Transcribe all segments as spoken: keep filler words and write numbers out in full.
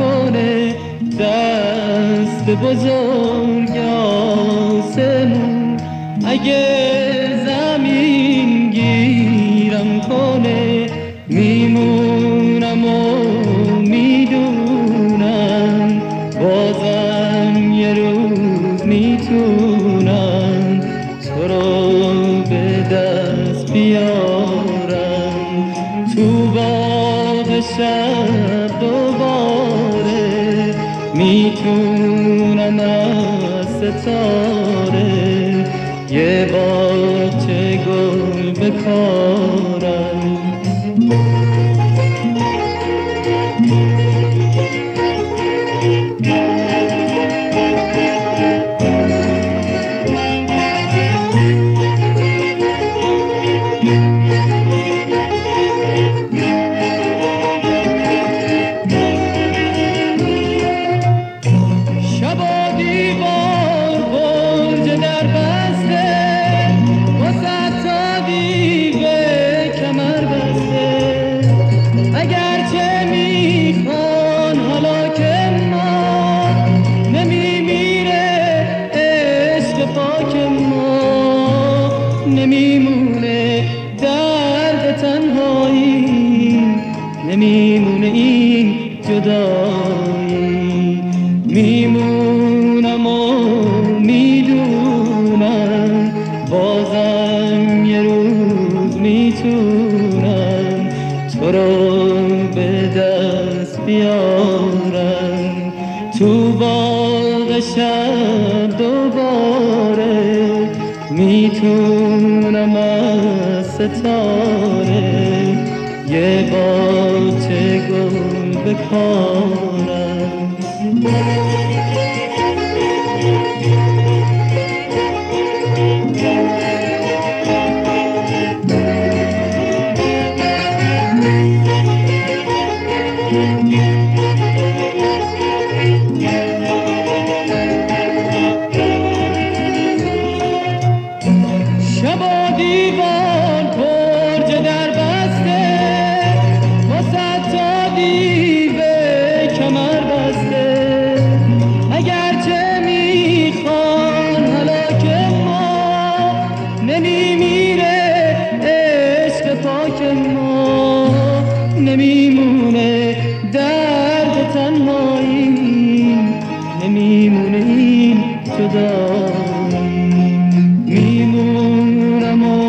کنه دست بزرگ آسمون، اگه زمین گیرم کنه میمونم و میدونم بازم یه روز میتونم تو رو به دست بیارم تو باغ شب دوباره، میتونم از ستاره یه باغچه گل بکارم. نمیمونه درد تنهایی، نمیمونه این جدایی، میمونم و میدونم بازم یه روز میتونم تو رو به دست بیارم تو باغ شب دوباره، میتونم از ستاره یه باغچه گل بکارم. دیوان برج در بسته واسه تا دیوه کمر بسته، اگرچه میخوان هلاک ما نمیمیره عشق پاک ما، نمیمونه درد تنهایی، نمیمونه این جدایی، میمونم و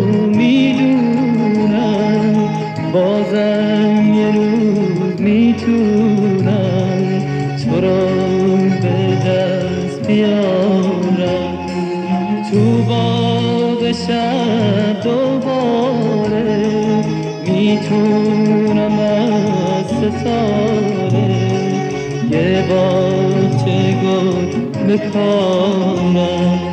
میدونم بازم یه روز میتونم تو رو به دست بیارم تو باغ شب دوباره، میتونم از ستاره یه باغچه گل بکارم.